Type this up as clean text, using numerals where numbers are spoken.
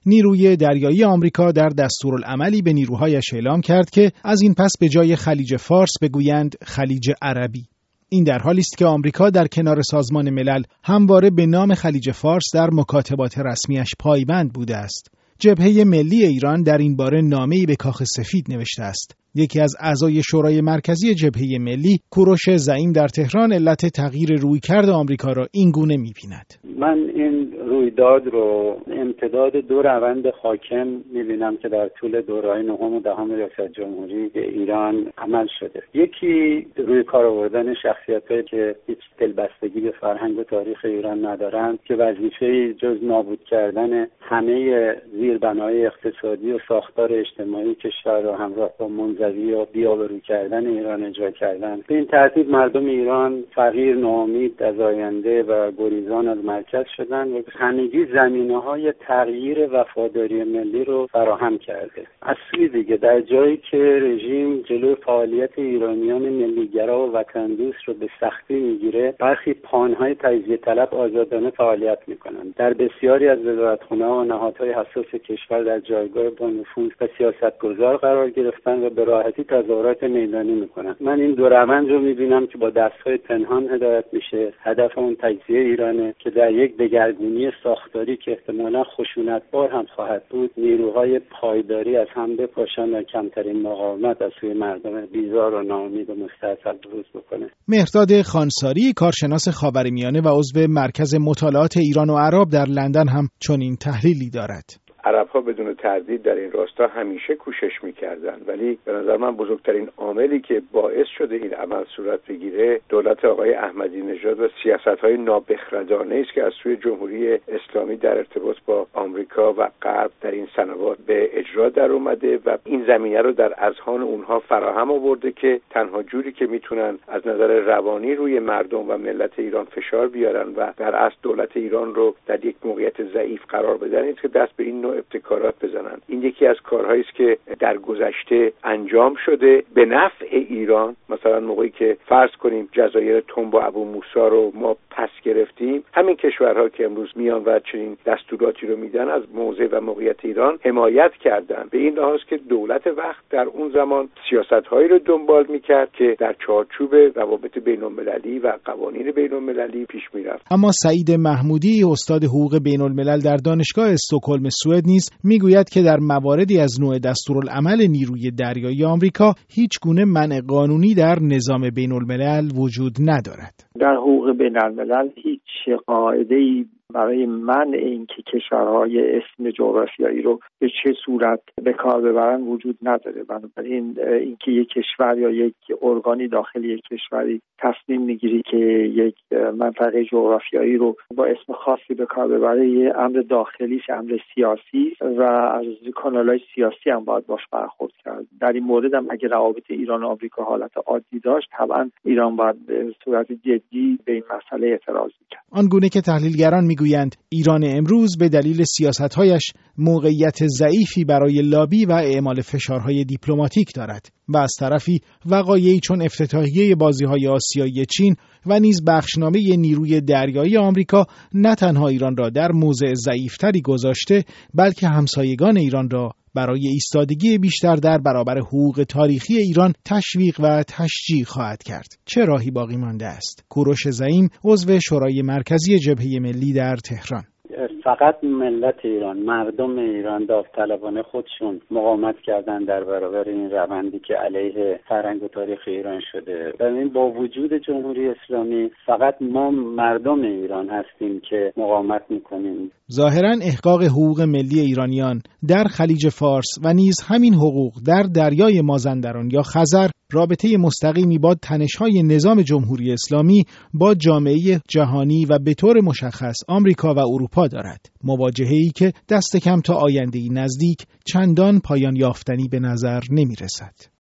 نیروی دریایی آمریکا در دستورالعملی به نیروهایش اعلام کرد که از این پس به جای خلیج فارس بگویند خلیج عربی. این در حالی است که آمریکا در کنار سازمان ملل همواره به نام خلیج فارس در مکاتبات رسمیش پایبند بوده است. جبهه ملی ایران در این باره نامه‌ای به کاخ سفید نوشته است. یکی از اعضای شورای مرکزی جبهه ملی، کوروش زعیم، در تهران علت تغییر رویکرد آمریکا را این گونه می‌بیند. من این رویداد رو امتداد دو روند حاکم می‌بینم که در طول دوره‌های نهم و دهم ریاست جمهوری ایران عمل شده. یکی روی کار آوردن شخصیت‌هایی که هیچ دلبستگی به فرهنگ و تاریخ ایران ندارند که وظیفه‌ای جز نابود کردن همه زیربناهای اقتصادی و ساختار اجتماعی کشور را همراه با منزوی و بی‌آبرو کردن ایران اجرا کردن. به این ترتیب مردم ایران فقیر، ناامید از آینده و گریزان از مرکز شدن و همگی زمینه‌های تغییر وفاداری ملی رو فراهم کرده. از سوی دیگه در جایی که رژیم جلوی فعالیت ایرانیان ملیگرا و وطن دوست رو به سختی میگیره، برخی پانهای تجزیه طلب آزادانه فعالیت میکنن. در بسیاری از وزارتخانه‌ها و نهادهای حساس کشور در جایگاه با نفوذ و سیاستگزار قرار گرفتن و به راحتی تظاهرات میدانی میکنن. من این دو روند رو میبینم که با دستهای پنهان هدایت میشه. هدف اون تجزیه ایرانه که در یک دگرگونی ساختاری که احتمالاً خشونتبار هم خواهد بود، نیروهای پایداری از هم بپاشن و کمترین مقاومت از سوی مردم بیزار و ناامید و مستعصل بروز بکنه. مهرداد خانساری، کارشناس خاورمیانه و عضو مرکز مطالعات ایران و عرب در لندن، هم چنین تحلیلی دارد. عرب‌ها بدون تردید در این راستا همیشه کوشش می‌کردند، ولی به نظر من بزرگترین عاملی که باعث شده این عمل صورت بگیره دولت آقای احمدی نژاد و سیاست‌های نابخردانه است که از سوی جمهوری اسلامی در ارتباط با آمریکا و غرب در این سنوات به اجرا در اومده و این زمینه رو در اذهان اونها فراهم آورده که تنها جوری که میتونن از نظر روانی روی مردم و ملت ایران فشار بیارن و در اصل دولت ایران رو در یک موقعیت ضعیف قرار بدن است که دست به این نوع ابتکارات بزنن. این یکی از کارهایی است که در گذشته انجام شده به نفع ایران. مثلا موقعی که فرض کنیم جزایر تنب و ابو موسی رو ما پس گرفتیم، همین کشورها که امروز میان و چنین دستوراتی رو میدن از موضع و موقعیت ایران حمایت کردن. به این لحاظ که دولت وقت در اون زمان سیاست‌هایی رو دنبال میکرد که در چارچوب روابط بین‌المللی و قوانین بین‌المللی پیش میرفت. اما سعید محمودی، استاد حقوق بین‌الملل در دانشگاه استکهلم سوئد، نیز میگوید که در مواردی از نوع دستورالعمل نیروی دریایی آمریکا هیچ گونه منع قانونی در نظام بین‌الملل وجود ندارد. در حقوق بین‌الملل هیچ قاعده‌ای برای منع اینکه کشورهای اسم جغرافیایی رو به چه صورت به کار ببرن وجود نداره. بنابراین اینکه یک کشور یا یک ارگانی داخل یک کشوری تصمیم میگیری که یک منطقه جغرافیایی رو با اسم خاصی به کار ببره، یه امر داخلی است، امر سیاسی و از کانال‌های سیاسی هم باید باش برخورد کرد. در این مورد هم اگه روابط ایران و آمریکا حالت عادی داشت، طبعا ایران باید به صورت جدی به این مسئله اعتراض می‌کرد. آنگونه که تحلیلگران میگویند ایران امروز به دلیل سیاست‌هایش موقعیت ضعیفی برای لابی و اعمال فشارهای دیپلماتیک دارد و از طرفی وقایعی چون افتتاحیه بازی‌های آسیایی چین و نیز بخشنامه نیروی دریایی آمریکا نه تنها ایران را در موضع ضعیف‌تری گذاشته، بلکه همسایگان ایران را برای ایستادگی بیشتر در برابر حقوق تاریخی ایران تشویق و تشجیع خواهد کرد. چه راهی باقی مانده است؟ کوروش زعیم، عضو شورای مرکزی جبهه ملی در تهران: فقط ملت ایران، مردم ایران داوطلبانه خودشون مقاومت کردن در برابر این روندی که علیه فرهنگ و تاریخ ایران شده. ببین با وجود جمهوری اسلامی فقط ما مردم ایران هستیم که مقاومت میکنیم. ظاهراً احقاق حقوق ملی ایرانیان در خلیج فارس و نیز همین حقوق در دریای مازندران یا خزر رابطه مستقیمی با تنش‌های نظام جمهوری اسلامی با جامعه جهانی و به طور مشخص آمریکا و اروپا دارد. مواجهه‌ای که دست کم تا آینده‌ای نزدیک چندان پایان یافتنی به نظر نمی‌رسد.